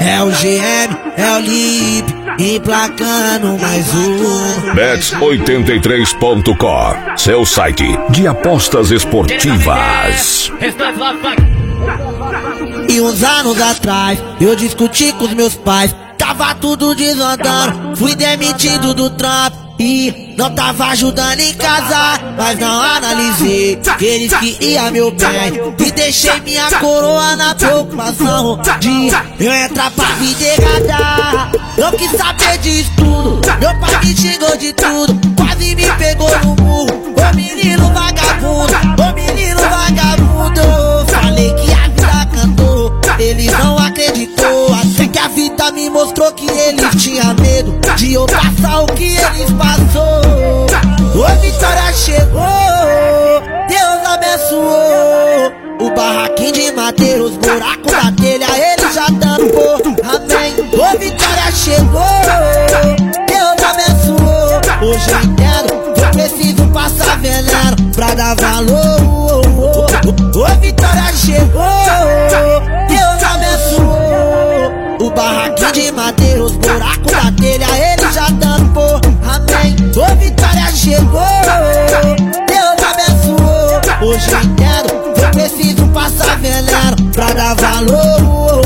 É o GM, é o Lip, emplacando mais um. Bet83.com, seu site de apostas esportivas. E uns anos atrás, eu discuti com os meus pais. Tava tudo desandando, fui demitido do trampo e não tava ajudando em casa, mas não analisei que eles queriam meu bem e deixei minha coroa na preocupação de eu entrar pra vida errada. Não quis saber de estudo, meu pai me xingou de tudo, quase me pegou no murro. Ô menino vagabundo, ô menino vagabundo. Falei que a vida cantou, eles não acreditou. Até que a vida me mostrou que eles tinham medo de eu passar o que eles passou. Ô vitória chegou, Deus abençoou. O barraquinho de madeira, os buracos da telha, ele já tampou. Amém. Ô vitória chegou, Deus abençoou. Hoje eu entendo que eu preciso passar veneno pra dar valor. Ô vitória chegou, Deus abençoou. O barraquinho de madeira, os buracos da telha, ele já tampou. Amém. Ô vitória chegou, Deus abençoou. Hoje eu entendo que eu preciso passar veneno pra dar valor.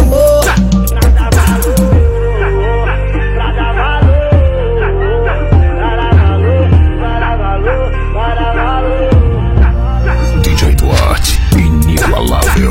DJ Duarte, inigualável.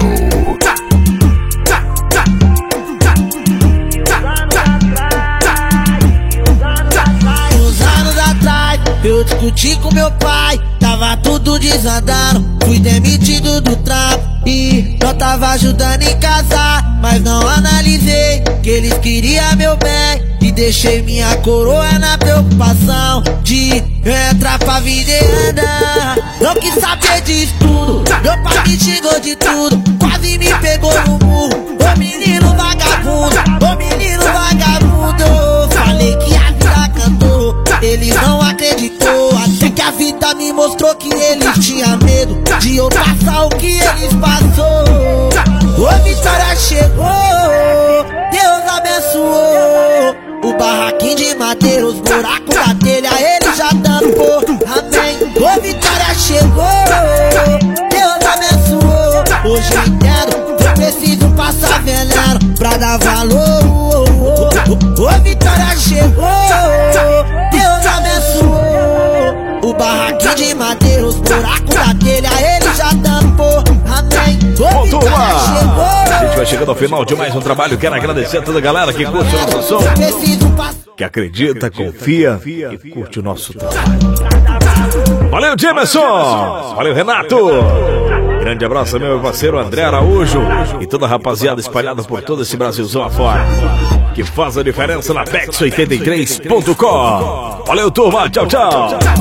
Eu discuti com meu pai, tava tudo desandando, fui demitido do trampo e não tava ajudando em casa, mas não analisei que eles queriam meu bem e deixei minha coroa na preocupação de entrar pra vida e andar. Não quis saber de estudo, meu pai me xingou de tudo, quase me pegou no murro. Ô menino vagabundo, ô menino vagabundo. Falei que a vida cantou, eles não acreditou. Até que a vida me mostrou que eles tinham medo de eu passar o que eles passou. Ô vitória chegou, Deus abençoou. O barraquinho de madeira, os buracos da telha, ele já tampou. Amém. Ô vitória chegou, Deus abençoou. Hoje eu entendo que eu preciso passar veneno pra dar valor. Ô vitória chegou, Deus abençoou. O barraquinho de madeira, os buracos da telha, ele já tampou. Amém. Ô vitória chegou. A gente vai chegando ao final de mais um trabalho. Quero agradecer a toda a galera que curte o nosso som, que acredita, confia e curte o nosso trabalho. Valeu, Jamerson! Valeu, Renato! Grande abraço, meu parceiro André Araújo e toda a rapaziada espalhada por todo esse Brasilzão afora, que faz a diferença na Bet83.com. Valeu, turma! Tchau, tchau!